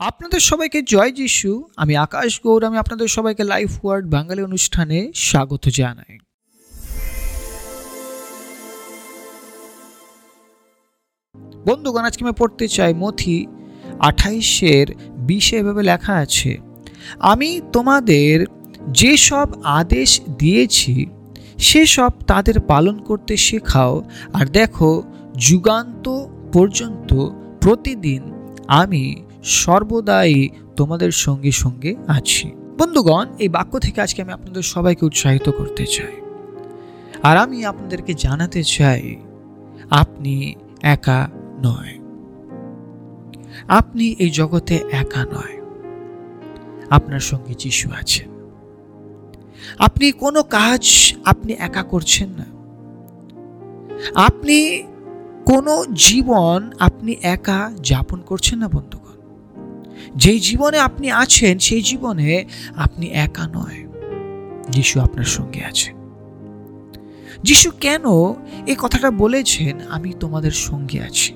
আপনাদের সবাইকে জয় যিশু। আমি আকাশ গৌর। আমি আপনাদের সবাইকে লাইফ ওয়ার্ড বাঙালি অনুষ্ঠানে স্বাগত জানাই। বন্ধুগণ, আজকে আমি পড়তে চাই মথি 28:20 এভাবে লেখা আছে, আমি তোমাদের যেসব আদেশ দিয়েছি সেসব তাদের পালন করতে শেখাও, আর দেখো যুগান্ত পর্যন্ত প্রতিদিন আমি সর্বদাই তোমাদের সঙ্গে সঙ্গে আছি। বন্ধুগণ, এই বাক্য থেকে আজকে আমি আপনাদের সবাইকে উৎসাহিত করতে চাই, আর আমি আপনাদেরকে জানাতে চাই আপনি একা নয়। আপনি এই জগতে একা নয়, আপনার সঙ্গে যিশু আছেন। আপনি কোনো কাজ আপনি একা করছেন না। আপনি কোনো জীবন আপনি একা যাপন করছেন না। বন্ধুগণ, যেই জীবনে আপনি আছেন সেই জীবনে আপনি একা নয়, যিশু আপনার সঙ্গে আছেন। যিশু কেন এই কথাটা বলেছেন, আমি তোমাদের সঙ্গে আছি,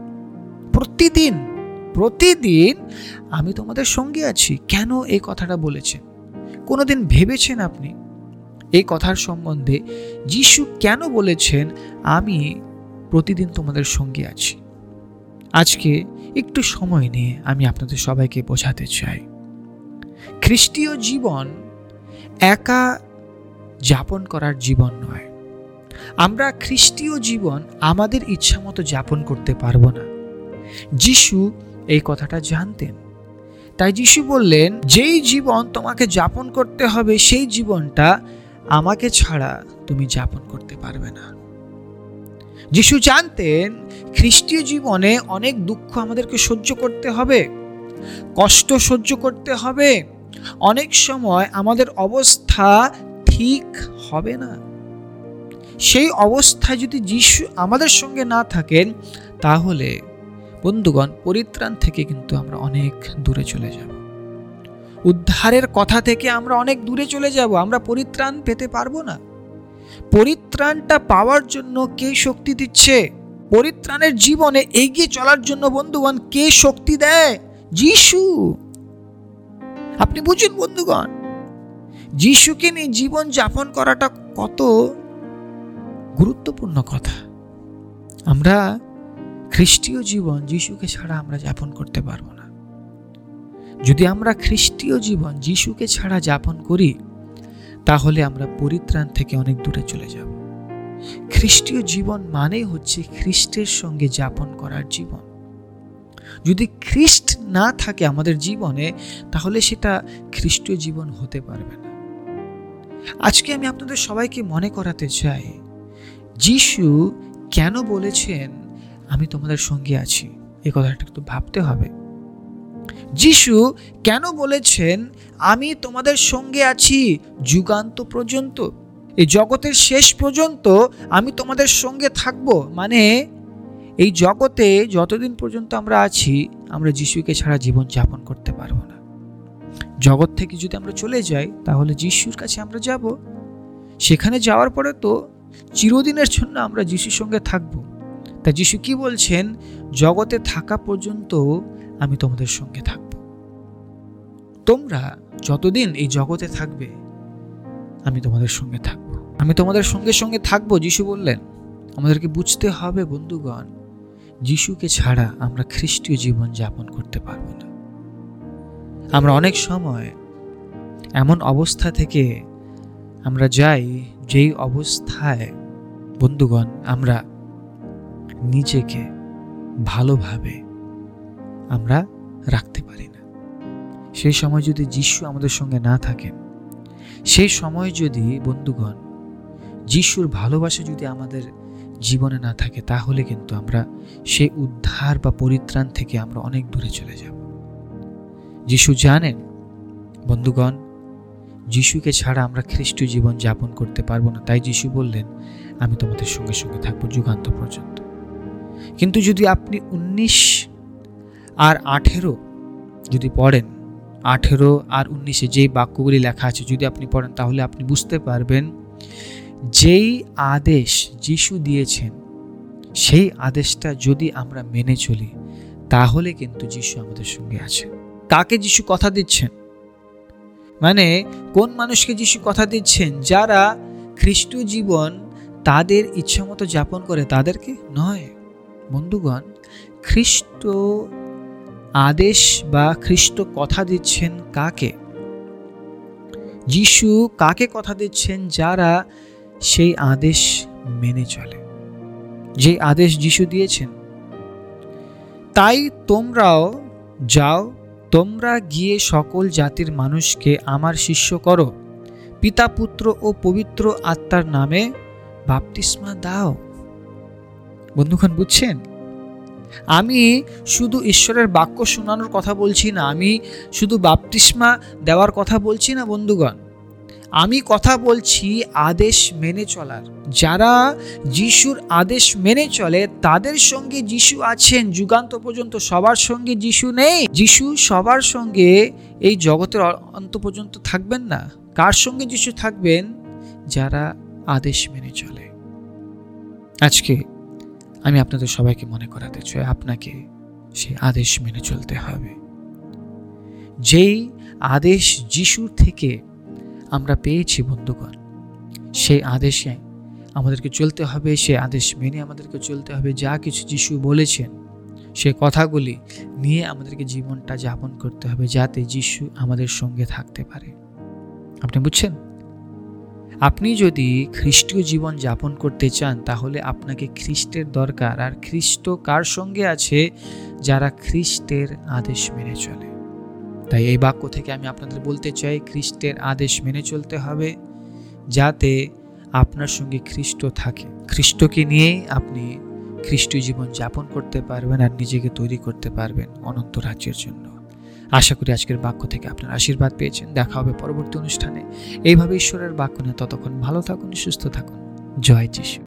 প্রতিদিন আমি তোমাদের সঙ্গে আছি? কেন এই কথাটা বলেছেন? কোনোদিন ভেবেছেন আপনি এই কথার সম্বন্ধে? যিশু কেন বলেছেন আমি প্রতিদিন তোমাদের সঙ্গে আছি? আজকে একটু সময় নিয়ে আমি আপনাদের সবাইকে বোঝাতে চাই, খ্রিস্টীয় জীবন একা যাপন করার জীবন নয়। আমরা খ্রিস্টীয় জীবন আমাদের ইচ্ছা মতো যাপন করতে পারবো না। যিশু এই কথাটা জানতেন, তাই যিশু বললেন, যেই জীবন তোমাকে যাপন করতে হবে সেই জীবনটা আমাকে ছাড়া তুমি যাপন করতে পারবে না। যিশু জানতেন খ্রিস্টীয় জীবনে অনেক দুঃখ আমাদেরকে সহ্য করতে হবে, কষ্ট সহ্য করতে হবে। অনেক সময় আমাদের অবস্থা ঠিক হবে না। সেই অবস্থায় যদি যিশু আমাদের সঙ্গে না থাকেন, তাহলে বন্ধুগণ পরিত্রাণ থেকে কিন্তু আমরা অনেক দূরে চলে যাব। উদ্ধারের কথা থেকে আমরা অনেক দূরে চলে যাব। আমরা পরিত্রাণ পেতে পারবো না। পরিত্রাণটা পাওয়ার জন্য কে শক্তি দিচ্ছে? পরিত্রাণের জীবনে এগিয়ে চলার জন্য বন্ধুগণ কে শক্তি দেয়? যিশু। আপনি বুঝুন বন্ধুগণ, যিশুকে নিয়ে জীবন যাপন করাটা কত গুরুত্বপূর্ণ কথা। আমরা খ্রিস্টীয় জীবন যিশুকে ছাড়া আমরা যাপন করতে পারবো না। যদি আমরা খ্রিস্টীয় জীবন যিশুকে ছাড়া যাপন করি, তাহলে আমরা পরিত্রাণ থেকে অনেক দূরে চলে যাব। খ্রিস্টীয় জীবন মানে হচ্ছে খ্রিস্টের সঙ্গে যাপন করার জীবন। যদি খ্রিস্ট না থাকে আমাদের জীবনে, তাহলে সেটা খ্রিস্টীয় জীবন হতে পারবে না। আজকে আমি আপনাদের সবাইকে মনে করাতে চাই, যিশু কেন বলেছেন আমি তোমাদের সঙ্গে আছি? এই কথাটা একটু ভাবতে হবে। যিশু কেন বলেছেন আমি তোমাদের সঙ্গে আছি যুগান্ত পর্যন্ত? এই জগতের শেষ পর্যন্ত আমি তোমাদের সঙ্গে থাকবো। মানে এই জগতে যতদিন পর্যন্ত আমরা আছি, আমরা যিশুকে ছাড়া জীবন যাপন করতে পারবো না। জগৎ থেকে যদি আমরা চলে যাই, তাহলে যিশুর কাছে আমরা যাব। সেখানে যাওয়ার পরে তো চিরদিনের জন্য আমরা যিশুর সঙ্গে থাকবো। তা যিশু কি বলছেন? জগতে থাকা পর্যন্ত আমি তোমাদের সঙ্গে থাকব। তোমরা যতদিন এই জগতে থাকবে, আমি তোমাদের সঙ্গে থাকব। আমি তোমাদের সঙ্গে সঙ্গে থাকবো, যিশু বললেন। আমাদেরকে বুঝতে হবে বন্ধুগণ, যিশুকে ছাড়া আমরা খ্রিস্টীয় জীবন যাপন করতে পারবো না। আমরা অনেক সময় এমন অবস্থা থেকে আমরা যাই, যেই অবস্থায় বন্ধুগণ আমরা নিজেকে ভালোভাবে আমরা রাখতে পারি না। সেই সময় যদি যিশু আমাদের সঙ্গে না থাকেন, সেই সময় যদি বন্ধুগণ যিশুর ভালোবাসা যদি আমাদের জীবনে না থাকে, তাহলে কিন্তু আমরা সেই উদ্ধার বা পরিত্রাণ থেকে আমরা অনেক দূরে চলে যাব। যিশু জানেন বন্ধুগণ, যিশুকে ছাড়া আমরা খ্রিস্টীয় জীবন যাপন করতে পারবো না। তাই যিশু বললেন আমি তোমাদের সঙ্গে সঙ্গে থাকবো যুগান্ত পর্যন্ত। কিন্তু যদি আপনি 19 আর 18 যদি পড়েন, 18 আর 19 যেই বাক্যগুলি লেখা আছে যদি আপনি পড়েন, তাহলে আপনি বুঝতে পারবেন যেই আদেশ যিশু দিয়েছেন, সেই আদেশটা যদি আমরা মেনে চলি, তাহলে কিন্তু যিশু আমাদের সঙ্গে আছেন। কাকে যিশু কথা দিচ্ছেন? মানে কোন মানুষকে যিশু কথা দিচ্ছেন? যারা খ্রিস্টীয় জীবন তাদের ইচ্ছা মতো যাপন করে তাদেরকে নয়। বন্ধুগণ, খ্রিস্ট আদেশ বা খ্রিস্ট কথা দিচ্ছেন কাকে? যিশু কাকে কথা দিচ্ছেন? যারা সেই আদেশ মেনে চলে, যে আদেশ যিশু দিয়েছেন। তাই তোমরাও যাও, তোমরা গিয়ে সকল জাতির মানুষকে আমার শিষ্য করো, পিতা পুত্র ও পবিত্র আত্মার নামে বাপ্তিস্মা দাও। বন্ধুগণ, বুঝছেন? আমি শুধু ঈশ্বরের বাক্য শোনানোর কথা বলছি না, আমি শুধু বাপ্তিস্মা দেওয়ার কথা বলছি না বন্ধুগণ, আমি কথা বলছি আদেশ মেনে চলার। যারা যিশুর আদেশ মেনে চলে তাদের সঙ্গে যিশু আছেন যুগান্ত পর্যন্ত। সবার সঙ্গে যিশু নেই। যিশু সবার সঙ্গে এই জগতের অন্ত পর্যন্ত থাকবেন না। কার সঙ্গে যিশু থাকবেন? যারা আদেশ মেনে চলে। আজকে আমি আপনাদের সবাইকে মনে করাতে চাই, আপনাকে সেই আদেশ মেনে চলতে হবে। যেই আদেশ যিশুর থেকে আমরা পেয়েছি বন্ধুগণ, সেই আদেশে আমাদেরকে চলতে হবে। সেই আদেশ মেনে আমাদেরকে চলতে হবে। যা কিছু যিশু বলেছেন সে কথাগুলি নিয়ে আমাদেরকে জীবনটা যাপন করতে হবে, যাতে যিশু আমাদের সঙ্গে থাকতে পারে। আপনি বুঝছেন? আপনি যদি খ্রিস্টীয় জীবন যাপন করতে চান তাহলে আপনাকে খ্রিস্টের দরকার। আর খ্রিস্ট কার সঙ্গে আছে? যারা খ্রিস্টের আদেশ মেনে চলে। তাই এই বাক্য থেকে আমি আপনাদের বলতে চাই, খ্রিস্টের আদেশ মেনে চলতে হবে, যাতে আপনার সঙ্গে খ্রিস্ট থাকে। খ্রিস্টকে নিয়েই আপনি খ্রিস্টীয় জীবন যাপন করতে পারবেন আর নিজেকে তৈরি করতে পারবেন অনন্ত রাজ্যের জন্য। আশা করি আজকের বাক্য থেকে আপনার আশীর্বাদ পেয়েছেন। দেখা হবে পরবর্তী অনুষ্ঠানে। এইভাবে ঈশ্বরের বাক্য নিয়ে ততক্ষণ ভালো থাকুন, সুস্থ থাকুন। জয় যিশু।